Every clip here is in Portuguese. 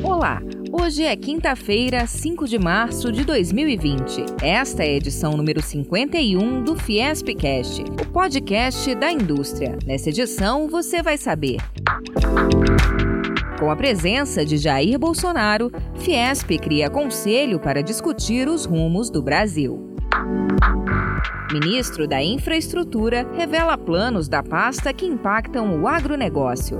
Olá, hoje é quinta-feira, 5 de março de 2020. Esta é a edição número 51 do Fiespcast, o podcast da indústria. Nessa edição, você vai saber: com a presença de Jair Bolsonaro, Fiesp cria conselho para discutir os rumos do Brasil. Ministro da Infraestrutura revela planos da pasta que impactam o agronegócio.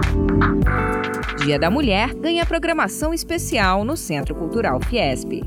Dia da Mulher ganha programação especial no Centro Cultural Fiesp.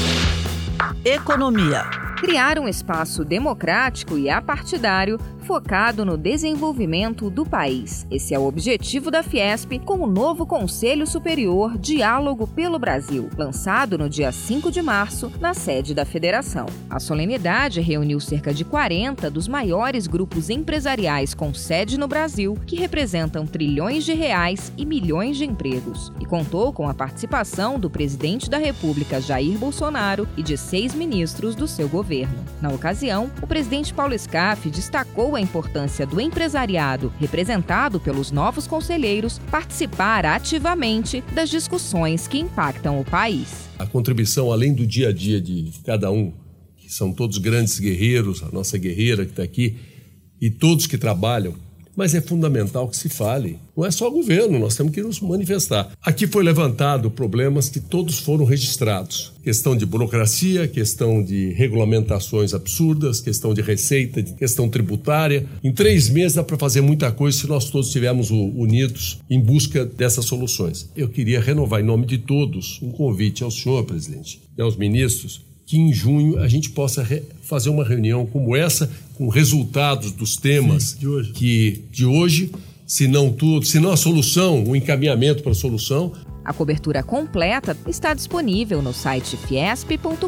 Economia. Criar um espaço democrático e apartidário focado no desenvolvimento do país. Esse é o objetivo da Fiesp com o novo Conselho Superior Diálogo pelo Brasil, lançado no dia 5 de março, na sede da Federação. A solenidade reuniu cerca de 40 dos maiores grupos empresariais com sede no Brasil, que representam trilhões de reais e milhões de empregos, e contou com a participação do presidente da República, Jair Bolsonaro, e de 6 ministros do seu governo. Na ocasião, o presidente Paulo Scaff destacou a importância do empresariado, representado pelos novos conselheiros, participar ativamente das discussões que impactam o país. A contribuição, além do dia a dia de cada um, que são todos grandes guerreiros, a nossa guerreira que está aqui, e todos que trabalham, mas é fundamental que se fale. Não é só o governo, nós temos que nos manifestar. Aqui foi levantado problemas que todos foram registrados. Questão de burocracia, questão de regulamentações absurdas, questão de receita, questão tributária. Em 3 meses dá para fazer muita coisa se nós todos estivermos unidos em busca dessas soluções. Eu queria renovar em nome de todos um convite ao senhor, presidente, e aos ministros, que em junho a gente possa fazer uma reunião como essa, com resultados dos temas de hoje, se não tudo, se não a solução, o encaminhamento para a solução. A cobertura completa está disponível no site fiesp.com.br.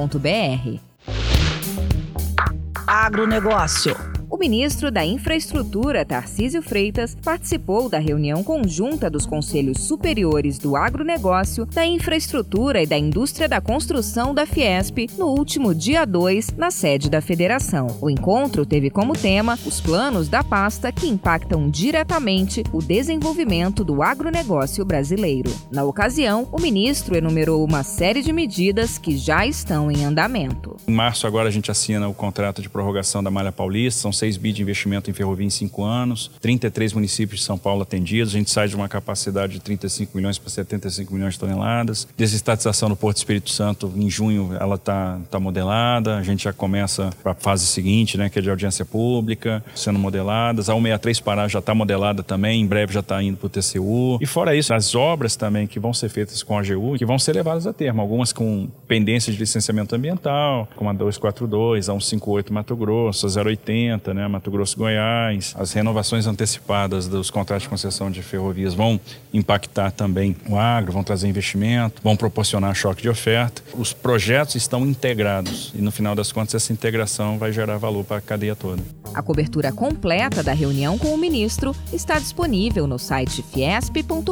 Agronegócio. O ministro da Infraestrutura, Tarcísio Freitas, participou da reunião conjunta dos Conselhos Superiores do Agronegócio, da Infraestrutura e da Indústria da Construção da Fiesp no último dia 2, na sede da Federação. O encontro teve como tema os planos da pasta que impactam diretamente o desenvolvimento do agronegócio brasileiro. Na ocasião, o ministro enumerou uma série de medidas que já estão em andamento. Em março agora a gente assina o contrato de prorrogação da Malha Paulista, são 6 bi de investimento em ferrovia em 5 anos, 33 municípios de São Paulo atendidos, a gente sai de uma capacidade de 35 milhões para 75 milhões de toneladas. Desestatização do Porto Espírito Santo, em junho, ela está modelada, a gente já começa para a fase seguinte, né, que é de audiência pública, sendo modeladas. A 163 Pará já está modelada também, em breve já está indo para o TCU. E fora isso, as obras também que vão ser feitas com a AGU, que vão ser levadas a termo, algumas com pendência de licenciamento ambiental, como a 242, a 158 Mato Grosso, a 080, né, Mato Grosso e Goiás. As renovações antecipadas dos contratos de concessão de ferrovias vão impactar também o agro, vão trazer investimento, vão proporcionar choque de oferta. Os projetos estão integrados e no final das contas essa integração vai gerar valor para a cadeia toda. A cobertura completa da reunião com o ministro está disponível no site fiesp.com.br.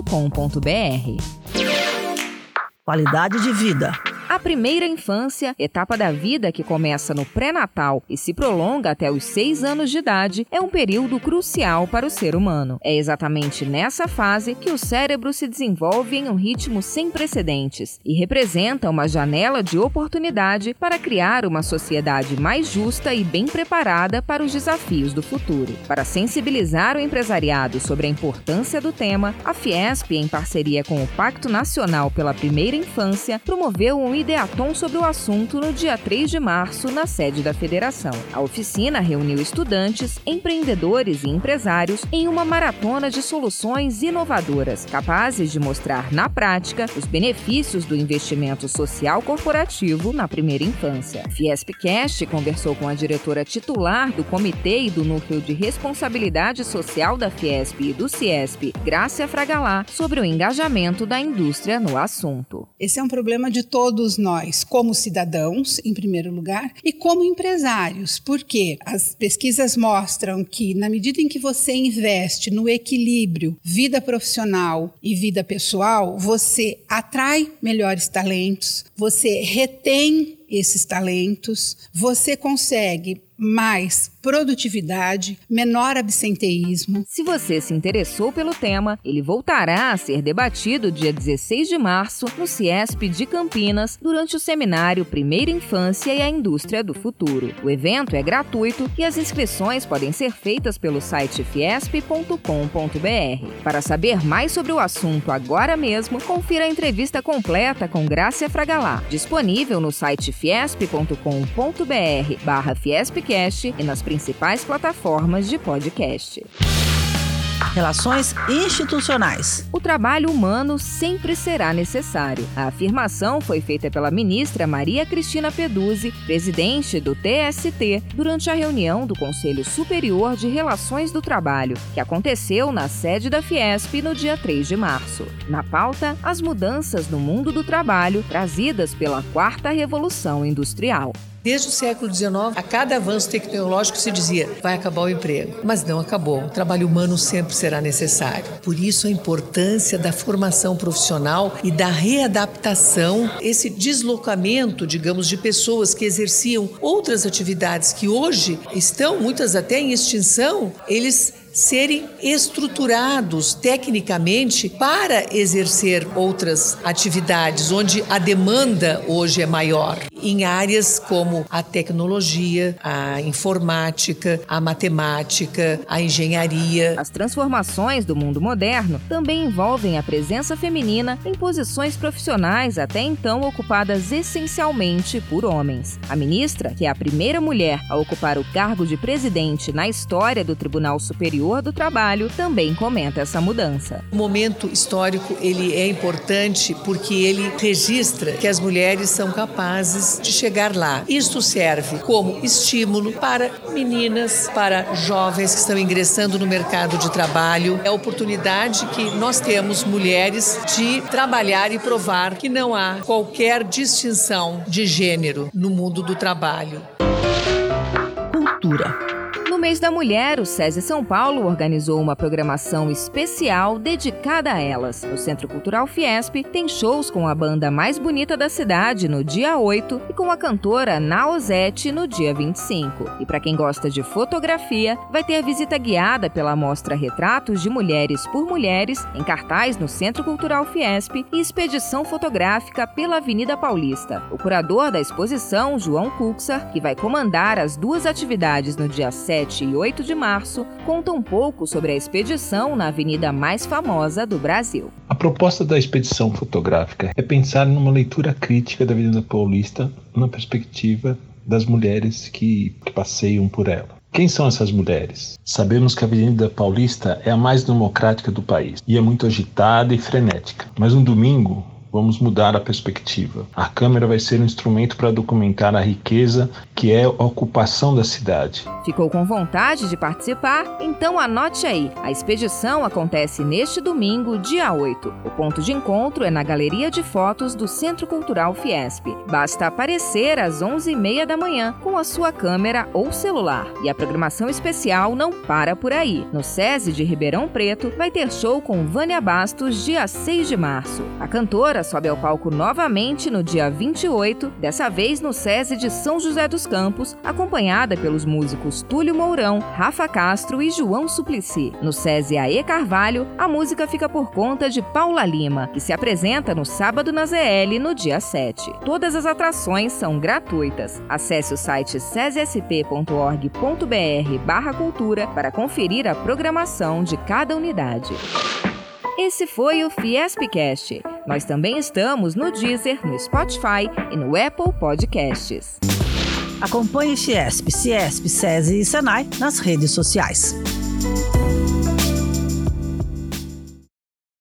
Qualidade de vida. A primeira infância, etapa da vida que começa no pré-natal e se prolonga até os 6 anos de idade, é um período crucial para o ser humano. É exatamente nessa fase que o cérebro se desenvolve em um ritmo sem precedentes e representa uma janela de oportunidade para criar uma sociedade mais justa e bem preparada para os desafios do futuro. Para sensibilizar o empresariado sobre a importância do tema, a Fiesp, em parceria com o Pacto Nacional pela Primeira Infância, promoveu um ideatom sobre o assunto no dia 3 de março, na sede da Federação. A oficina reuniu estudantes, empreendedores e empresários em uma maratona de soluções inovadoras, capazes de mostrar na prática os benefícios do investimento social corporativo na primeira infância. Fiespcast conversou com a diretora titular do Comitê e do Núcleo de Responsabilidade Social da Fiesp e do Ciesp, Grácia Fragalá, sobre o engajamento da indústria no assunto. Esse é um problema de todos nós, como cidadãos, em primeiro lugar, e como empresários, porque as pesquisas mostram que, na medida em que você investe no equilíbrio vida profissional e vida pessoal, você atrai melhores talentos, você retém esses talentos, você consegue mais produtividade, menor absenteísmo. Se você se interessou pelo tema, ele voltará a ser debatido dia 16 de março no Fiesp de Campinas durante o seminário Primeira Infância e a Indústria do Futuro. O evento é gratuito e as inscrições podem ser feitas pelo site fiesp.com.br. Para saber mais sobre o assunto agora mesmo, confira a entrevista completa com Grácia Fragalá, disponível no site fiesp.com.br/fiespcast e nas principais plataformas de podcast. Relações institucionais. O trabalho humano sempre será necessário. A afirmação foi feita pela ministra Maria Cristina Peduzzi, presidente do TST, durante a reunião do Conselho Superior de Relações do Trabalho, que aconteceu na sede da Fiesp no dia 3 de março. Na pauta, as mudanças no mundo do trabalho trazidas pela 4ª Revolução Industrial. Desde o século XIX, a cada avanço tecnológico se dizia, vai acabar o emprego. Mas não acabou. O trabalho humano sempre será necessário. Por isso a importância da formação profissional e da readaptação, esse deslocamento, digamos, de pessoas que exerciam outras atividades que hoje estão, muitas até em extinção, eles serem estruturados tecnicamente para exercer outras atividades, onde a demanda hoje é maior. Em áreas como a tecnologia, a informática, a matemática, a engenharia. As transformações do mundo moderno também envolvem a presença feminina em posições profissionais até então ocupadas essencialmente por homens. A ministra, que é a primeira mulher a ocupar o cargo de presidente na história do Tribunal Superior do Trabalho, também comenta essa mudança. O momento histórico ele é importante porque ele registra que as mulheres são capazes de chegar lá. Isto serve como estímulo para meninas, para jovens que estão ingressando no mercado de trabalho. É a oportunidade que nós temos, mulheres, de trabalhar e provar que não há qualquer distinção de gênero no mundo do trabalho. Cultura. No mês da mulher, o SESI São Paulo organizou uma programação especial dedicada a elas. O Centro Cultural Fiesp tem shows com a banda mais bonita da cidade no dia 8 e com a cantora Naozete no dia 25. E para quem gosta de fotografia, vai ter visita guiada pela mostra Retratos de Mulheres por Mulheres, em cartaz no Centro Cultural Fiesp, e expedição fotográfica pela Avenida Paulista. O curador da exposição, João Cuxar, que vai comandar as duas atividades no dia 7 e 8 de março, conta um pouco sobre a expedição na avenida mais famosa do Brasil. A proposta da expedição fotográfica é pensar numa leitura crítica da Avenida Paulista na perspectiva das mulheres que passeiam por ela. Quem são essas mulheres? Sabemos que a Avenida Paulista é a mais democrática do país e é muito agitada e frenética, mas no domingo vamos mudar a perspectiva. A câmera vai ser um instrumento para documentar a riqueza que é a ocupação da cidade. Ficou com vontade de participar? Então anote aí. A expedição acontece neste domingo, dia 8. O ponto de encontro é na Galeria de Fotos do Centro Cultural Fiesp. Basta aparecer às 11h30 da manhã com a sua câmera ou celular. E a programação especial não para por aí. No SESI de Ribeirão Preto vai ter show com Vânia Bastos dia 6 de março. A cantora sobe ao palco novamente no dia 28, dessa vez no SESI de São José dos Campos, acompanhada pelos músicos Túlio Mourão, Rafa Castro e João Suplicy. No SESI AE Carvalho, a música fica por conta de Paula Lima, que se apresenta no sábado na ZL no dia 7. Todas as atrações são gratuitas. Acesse o site sesisp.org.br/cultura para conferir a programação de cada unidade. Esse foi o Fiespcast. Nós também estamos no Deezer, no Spotify e no Apple Podcasts. Acompanhe Fiesp, Ciesp, SESI e Senai nas redes sociais.